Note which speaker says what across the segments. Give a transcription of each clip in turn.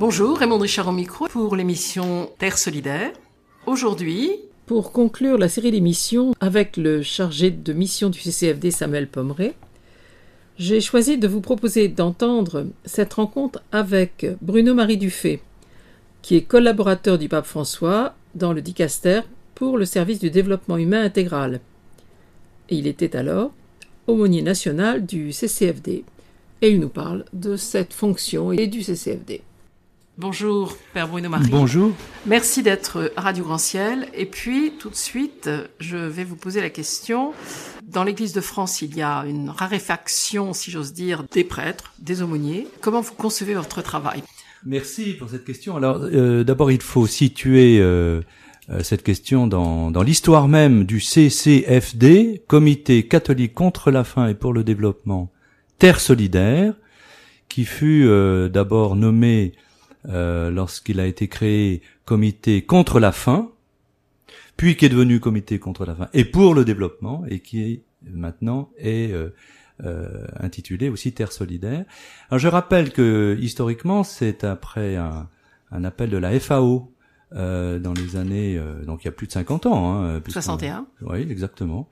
Speaker 1: Bonjour, Raymond Richard au micro pour l'émission Terre solidaire. Aujourd'hui,
Speaker 2: pour conclure la série d'émissions avec le chargé de mission du CCFD Samuel Pommeret, j'ai choisi de vous proposer d'entendre cette rencontre avec Bruno-Marie Dufay, qui est collaborateur du pape François dans le dicaster pour le service du développement humain intégral. Et il était alors aumônier national du CCFD. Et il nous parle de cette fonction et du CCFD.
Speaker 1: Bonjour, Père Bruno-Marie.
Speaker 3: Bonjour.
Speaker 1: Merci d'être à Radio Grand Ciel. Et puis, tout de suite, je vais vous poser la question. Dans l'Église de France, il y a une raréfaction, si j'ose dire, des prêtres, des aumôniers. Comment vous concevez votre travail ?
Speaker 3: Merci pour cette question. Alors, d'abord, il faut situer cette question dans l'histoire même du CCFD, Comité catholique contre la faim et pour le développement Terre solidaire, qui fut d'abord nommé lorsqu'il a été créé Comité contre la faim, puis qui est devenu Comité contre la faim et pour le développement, et qui maintenant est intitulé aussi Terre solidaire. Alors je rappelle que historiquement, c'est après un appel de la FAO dans les années, donc il y a plus de 50 ans.
Speaker 1: 61.
Speaker 3: Oui, exactement.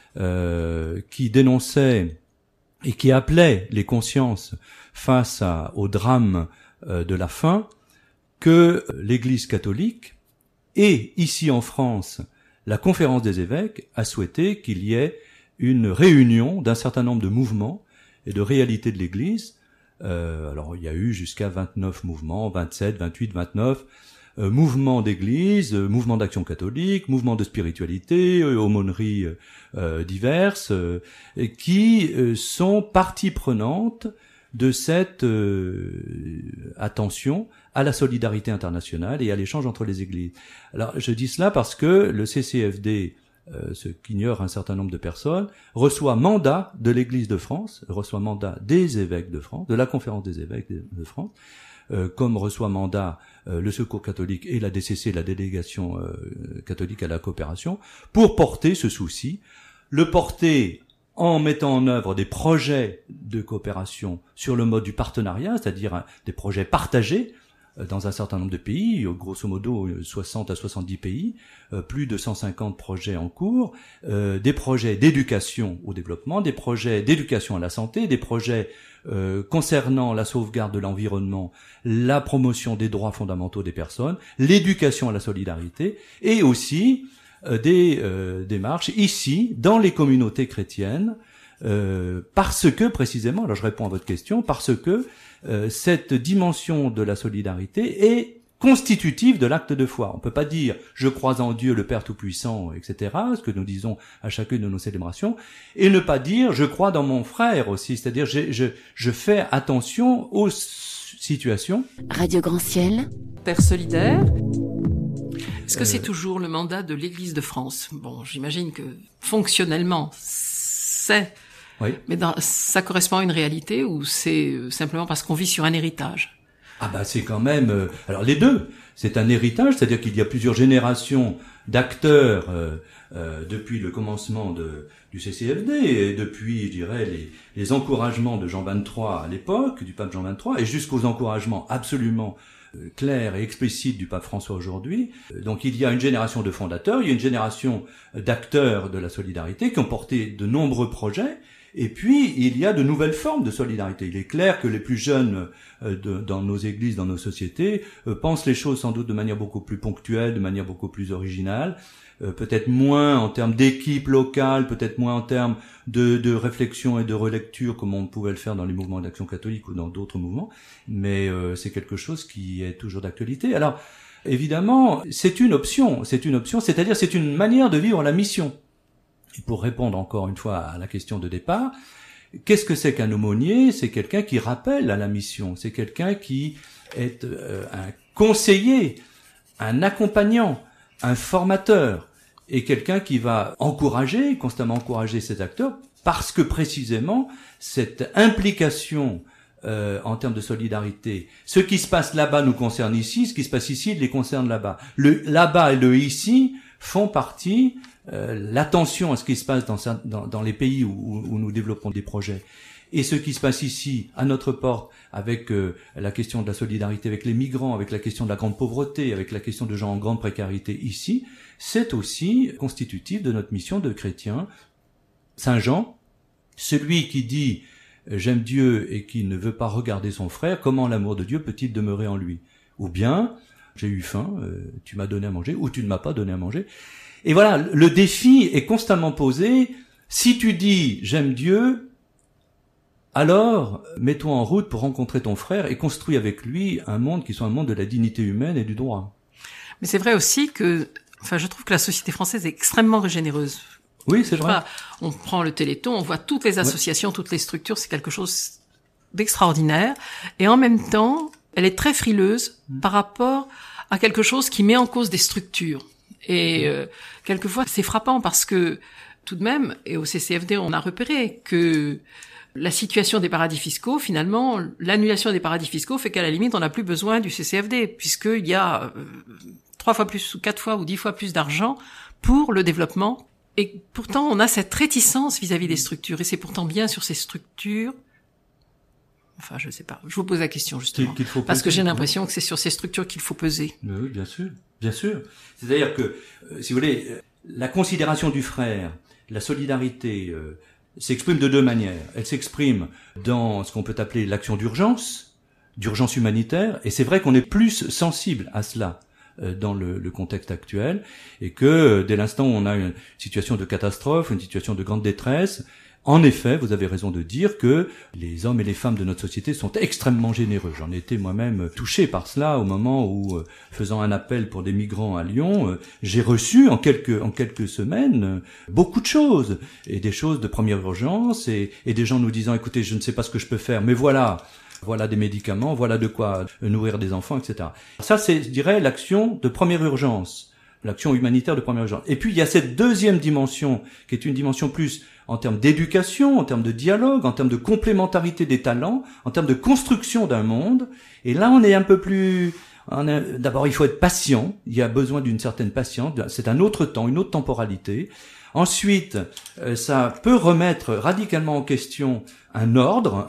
Speaker 3: Qui dénonçait et qui appelait les consciences face au drame de la faim, que l'Église catholique et ici en France, la Conférence des évêques a souhaité qu'il y ait une réunion d'un certain nombre de mouvements et de réalités de l'Église. Alors il y a eu jusqu'à 29 mouvements, 27, 28, 29 mouvements d'église, mouvements d'action catholique, mouvements de spiritualité, aumôneries diverses, qui sont partie prenante de cette attention à la solidarité internationale et à l'échange entre les églises. Alors je dis cela parce que le CCFD, ce qu'ignorent un certain nombre de personnes, reçoit mandat de l'Église de France, reçoit mandat des évêques de France, de la Conférence des évêques de France, comme reçoit mandat le Secours catholique et la DCC, la délégation catholique à la coopération, pour porter ce souci, le porter en mettant en œuvre des projets de coopération sur le mode du partenariat, c'est-à-dire des projets partagés dans un certain nombre de pays, grosso modo 60 à 70 pays, plus de 150 projets en cours, des projets d'éducation au développement, des projets d'éducation à la santé, des projets concernant la sauvegarde de l'environnement, la promotion des droits fondamentaux des personnes, l'éducation à la solidarité, et aussi des démarches ici, dans les communautés chrétiennes, parce que précisément, alors je réponds à votre question, parce que cette dimension de la solidarité est constitutive de l'acte de foi. On peut pas dire « je crois en Dieu, le Père Tout-Puissant », etc., ce que nous disons à chacune de nos célébrations, et ne pas dire « je crois dans mon frère » aussi, c'est-à-dire je fais attention aux situations.
Speaker 4: Radio Grand Ciel.
Speaker 1: Terre solidaire. Est-ce que c'est toujours le mandat de l'Église de France ? Bon, j'imagine que fonctionnellement, c'est...
Speaker 3: Oui.
Speaker 1: Mais ça correspond à une réalité ou c'est simplement parce qu'on vit sur un héritage ?
Speaker 3: Ah bah c'est quand même... alors les deux, c'est un héritage, c'est-à-dire qu'il y a plusieurs générations d'acteurs depuis le commencement du CCFD et depuis, je dirais, les encouragements de Jean XXIII à l'époque, du pape Jean XXIII, et jusqu'aux encouragements absolument clair et explicite du pape François aujourd'hui. Donc il y a une génération de fondateurs, il y a une génération d'acteurs de la solidarité qui ont porté de nombreux projets, et puis il y a de nouvelles formes de solidarité. Il est clair que les plus jeunes dans nos églises, dans nos sociétés, pensent les choses sans doute de manière beaucoup plus ponctuelle, de manière beaucoup plus originale, peut-être moins en termes d'équipe locale, peut-être moins en termes de réflexion et de relecture comme on pouvait le faire dans les mouvements d'action catholique ou dans d'autres mouvements, mais c'est quelque chose qui est toujours d'actualité. Alors, évidemment, c'est une option, c'est-à-dire c'est une manière de vivre la mission. Et pour répondre encore une fois à la question de départ, qu'est-ce que c'est qu'un aumônier ? C'est quelqu'un qui rappelle à la mission, c'est quelqu'un qui est un conseiller, un accompagnant, un formateur, et quelqu'un qui va constamment encourager ces acteurs, parce que précisément, cette implication en termes de solidarité, ce qui se passe là-bas nous concerne ici, ce qui se passe ici les concerne là-bas. Le là-bas et le ici font partie, l'attention à ce qui se passe dans les pays où nous développons des projets, et ce qui se passe ici, à notre porte, avec la question de la solidarité avec les migrants, avec la question de la grande pauvreté, avec la question de gens en grande précarité ici, c'est aussi constitutif de notre mission de chrétien. Saint Jean, celui qui dit « j'aime Dieu » et qui ne veut pas regarder son frère, comment l'amour de Dieu peut-il demeurer en lui? Ou bien « j'ai eu faim, tu m'as donné à manger » ou « tu ne m'as pas donné à manger ». Et voilà, le défi est constamment posé. Si tu dis « j'aime Dieu », alors mets-toi en route pour rencontrer ton frère et construis avec lui un monde qui soit un monde de la dignité humaine et du droit.
Speaker 1: Mais c'est vrai aussi que, je trouve que la société française est extrêmement généreuse.
Speaker 3: Oui, c'est vrai.
Speaker 1: On prend le Téléthon, on voit toutes les associations, toutes les structures, c'est quelque chose d'extraordinaire. Et en même temps, elle est très frileuse par rapport à quelque chose qui met en cause des structures. Et quelquefois, c'est frappant parce que, tout de même, et au CCFD, on a repéré que la situation des paradis fiscaux, finalement, l'annulation des paradis fiscaux fait qu'à la limite, on n'a plus besoin du CCFD, puisqu'il y a 3 fois plus, ou 4 fois, ou 10 fois plus d'argent pour le développement. Et pourtant, on a cette réticence vis-à-vis des structures. Et c'est pourtant bien sur ces structures... je sais pas. Je vous pose la question, justement.
Speaker 3: Qu'il faut
Speaker 1: parce
Speaker 3: peser,
Speaker 1: que j'ai l'impression que c'est sur ces structures qu'il faut peser.
Speaker 3: Oui, bien sûr. Bien sûr. C'est-à-dire que, si vous voulez, la considération du frère, la solidarité, s'exprime de 2 manières. Elle s'exprime dans ce qu'on peut appeler l'action d'urgence humanitaire. Et c'est vrai qu'on est plus sensible à cela dans le contexte actuel, et que dès l'instant où on a une situation de catastrophe, une situation de grande détresse, en effet, vous avez raison de dire que les hommes et les femmes de notre société sont extrêmement généreux. J'en ai été moi-même touché par cela au moment où, faisant un appel pour des migrants à Lyon, j'ai reçu en quelques semaines beaucoup de choses, et des choses de première urgence, et des gens nous disant « écoutez, je ne sais pas ce que je peux faire, mais voilà des médicaments, voilà de quoi nourrir des enfants, etc. » Ça, c'est, je dirais, l'action de première urgence, l'action humanitaire de première urgence. Et puis, il y a cette deuxième dimension, qui est une dimension plus en termes d'éducation, en termes de dialogue, en termes de complémentarité des talents, en termes de construction d'un monde. Et là, on est un peu plus... D'abord, il faut être patient. Il y a besoin d'une certaine patience. C'est un autre temps, une autre temporalité. Ensuite, ça peut remettre radicalement en question un ordre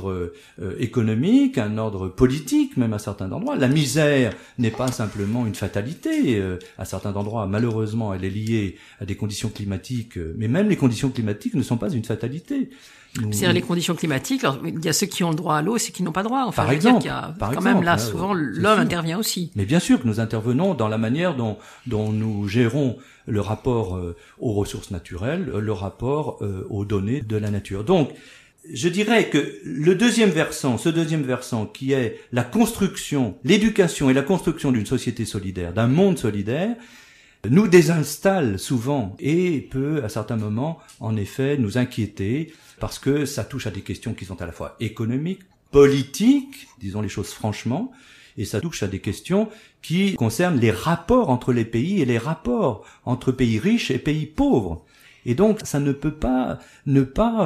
Speaker 3: économique, un ordre politique, même à certains endroits. La misère n'est pas simplement une fatalité. À certains endroits, malheureusement, elle est liée à des conditions climatiques, mais même les conditions climatiques ne sont pas une fatalité.
Speaker 1: C'est-à-dire les conditions climatiques, alors, il y a ceux qui ont le droit à l'eau et ceux qui n'ont pas droit. Enfin,
Speaker 3: par exemple,
Speaker 1: même là, souvent, l'homme intervient aussi.
Speaker 3: Mais bien sûr que nous intervenons dans la manière dont nous gérons le rapport aux ressources naturelles, le rapport aux données de la nature. Donc, je dirais que ce deuxième versant qui est la construction, l'éducation et la construction d'une société solidaire, d'un monde solidaire, nous désinstalle souvent et peut, à certains moments, en effet, nous inquiéter parce que ça touche à des questions qui sont à la fois économiques, politiques, disons les choses franchement, et ça touche à des questions qui concernent les rapports entre les pays et les rapports entre pays riches et pays pauvres. Et donc, ça ne peut pas nous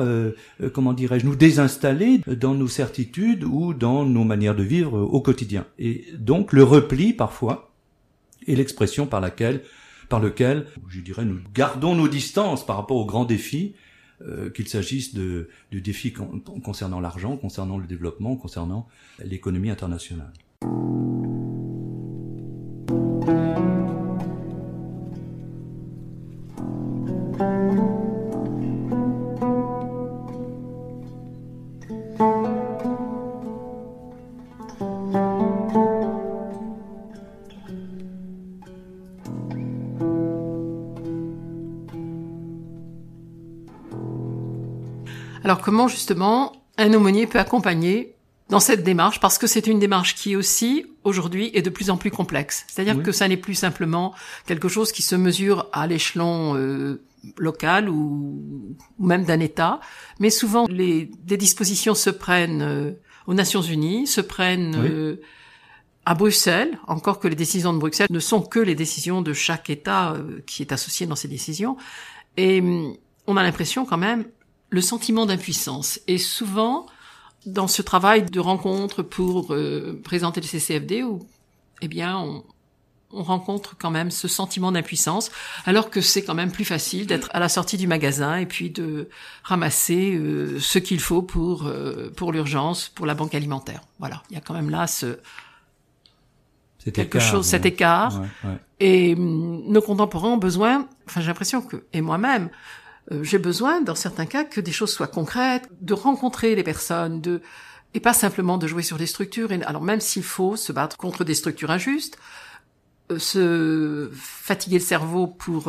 Speaker 3: désinstaller dans nos certitudes ou dans nos manières de vivre au quotidien. Et donc, le repli, parfois, est l'expression par lequel, je dirais, nous gardons nos distances par rapport aux grands défis, qu'il s'agisse du défi concernant l'argent, concernant le développement, concernant l'économie internationale.
Speaker 1: Alors comment justement un aumônier peut accompagner dans cette démarche, parce que c'est une démarche qui aussi aujourd'hui est de plus en plus complexe. C'est-à-dire que ça n'est plus simplement quelque chose qui se mesure à l'échelon local ou même d'un État, mais souvent des dispositions se prennent aux Nations Unies, se prennent à Bruxelles, encore que les décisions de Bruxelles ne sont que les décisions de chaque État qui est associé dans ces décisions, et on a l'impression quand même le sentiment d'impuissance. Et souvent, dans ce travail de rencontre pour présenter le CCFD, on rencontre quand même ce sentiment d'impuissance, alors que c'est quand même plus facile d'être à la sortie du magasin et puis de ramasser ce qu'il faut pour l'urgence, pour la banque alimentaire. Voilà, il y a quand même là cet écart.
Speaker 3: Ouais.
Speaker 1: Et nos contemporains ont besoin, j'ai l'impression que, et moi-même, j'ai besoin, dans certains cas, que des choses soient concrètes, de rencontrer les personnes, et pas simplement de jouer sur des structures. Alors même s'il faut se battre contre des structures injustes, se fatiguer le cerveau pour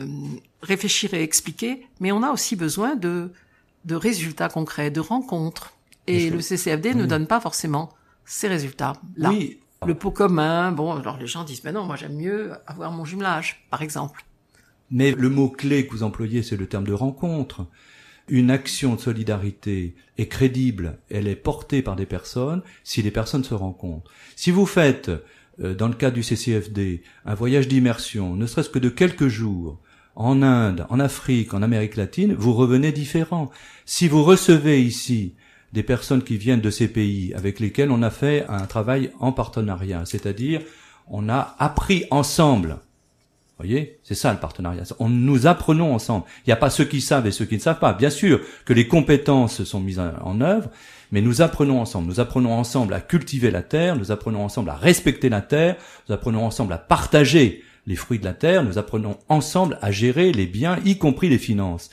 Speaker 1: réfléchir et expliquer, mais on a aussi besoin de résultats concrets, de rencontres. Et le CCFD ne donne pas forcément ces résultats-là.
Speaker 3: Oui.
Speaker 1: Le pot commun, alors les gens disent, non, moi j'aime mieux avoir mon jumelage, par exemple.
Speaker 3: Mais le mot-clé que vous employez, c'est le terme de rencontre. Une action de solidarité est crédible, elle est portée par des personnes si les personnes se rencontrent. Si vous faites, dans le cadre du CCFD, un voyage d'immersion, ne serait-ce que de quelques jours, en Inde, en Afrique, en Amérique latine, vous revenez différent. Si vous recevez ici des personnes qui viennent de ces pays avec lesquels on a fait un travail en partenariat, c'est-à-dire on a appris ensemble. Vous voyez, c'est ça le partenariat. Nous apprenons ensemble. Il n'y a pas ceux qui savent et ceux qui ne savent pas. Bien sûr que les compétences sont mises en œuvre, mais nous apprenons ensemble. Nous apprenons ensemble à cultiver la terre, nous apprenons ensemble à respecter la terre, nous apprenons ensemble à partager les fruits de la terre, nous apprenons ensemble à gérer les biens, y compris les finances.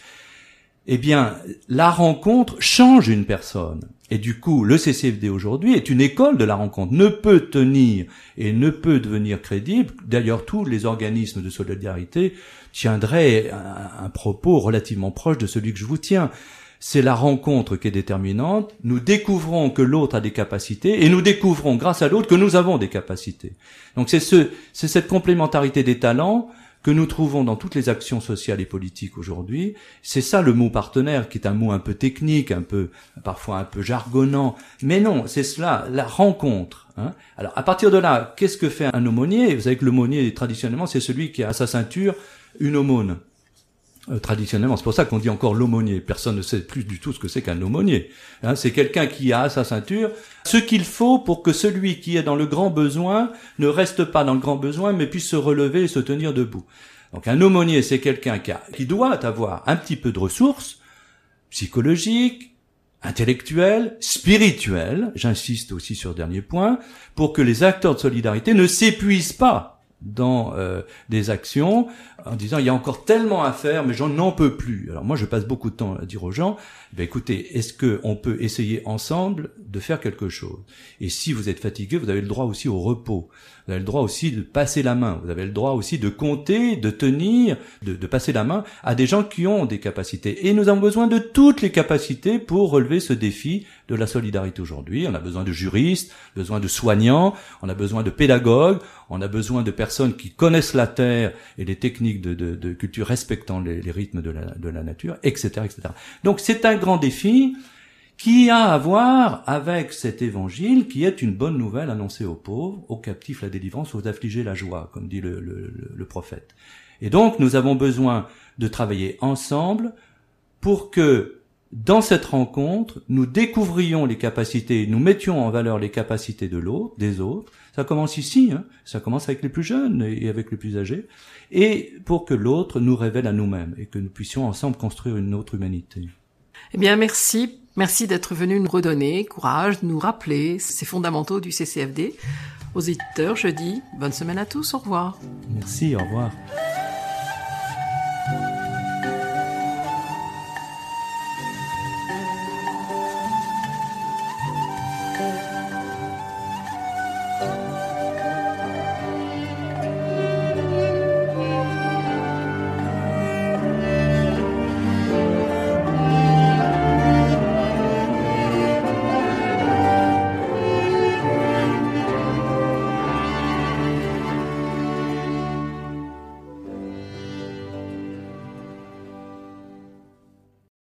Speaker 3: Eh bien, la rencontre change une personne. Et du coup, le CCFD aujourd'hui est une école de la rencontre, ne peut tenir et ne peut devenir crédible. D'ailleurs, tous les organismes de solidarité tiendraient un propos relativement proche de celui que je vous tiens. C'est la rencontre qui est déterminante. Nous découvrons que l'autre a des capacités et nous découvrons grâce à l'autre que nous avons des capacités. Donc c'est cette complémentarité des talents que nous trouvons dans toutes les actions sociales et politiques aujourd'hui. C'est ça le mot partenaire, qui est un mot un peu technique, parfois un peu jargonnant. Mais non, c'est cela, la rencontre. Alors, à partir de là, qu'est-ce que fait un aumônier? Vous savez que l'aumônier, traditionnellement, c'est celui qui a à sa ceinture une aumône. Traditionnellement, c'est pour ça qu'on dit encore l'aumônier. Personne ne sait plus du tout ce que c'est qu'un aumônier. C'est quelqu'un qui a à sa ceinture ce qu'il faut pour que celui qui est dans le grand besoin ne reste pas dans le grand besoin, mais puisse se relever et se tenir debout. Donc un aumônier, c'est quelqu'un qui doit avoir un petit peu de ressources psychologiques, intellectuelles, spirituelles, j'insiste aussi sur le dernier point, pour que les acteurs de solidarité ne s'épuisent pas dans des actions en disant il y a encore tellement à faire mais j'en n'en peux plus. Alors moi je passe beaucoup de temps à dire aux gens écoutez, est-ce que on peut essayer ensemble de faire quelque chose? Et si vous êtes fatigué, vous avez le droit aussi au repos. Vous avez le droit aussi de passer la main. Vous avez le droit aussi de compter, de tenir, de passer la main à des gens qui ont des capacités. Et nous avons besoin de toutes les capacités pour relever ce défi de la solidarité aujourd'hui. On a besoin de juristes, besoin de soignants, on a besoin de pédagogues, on a besoin de personnes qui connaissent la terre et les techniques de culture respectant les rythmes de la nature, etc., etc. Donc c'est un grand défi qui a à voir avec cet évangile qui est une bonne nouvelle annoncée aux pauvres, aux captifs la délivrance, aux affligés la joie, comme dit le prophète. Et donc nous avons besoin de travailler ensemble pour que dans cette rencontre, nous découvrions les capacités, nous mettions en valeur les capacités de l'autre, des autres. Ça commence ici, ça commence avec les plus jeunes et avec les plus âgés, et pour que l'autre nous révèle à nous-mêmes et que nous puissions ensemble construire une autre humanité.
Speaker 1: Eh bien, merci d'être venu nous redonner courage, nous rappeler ces fondamentaux du CCFD. Aux éditeurs, je dis bonne semaine à tous, au revoir.
Speaker 3: Merci, au revoir.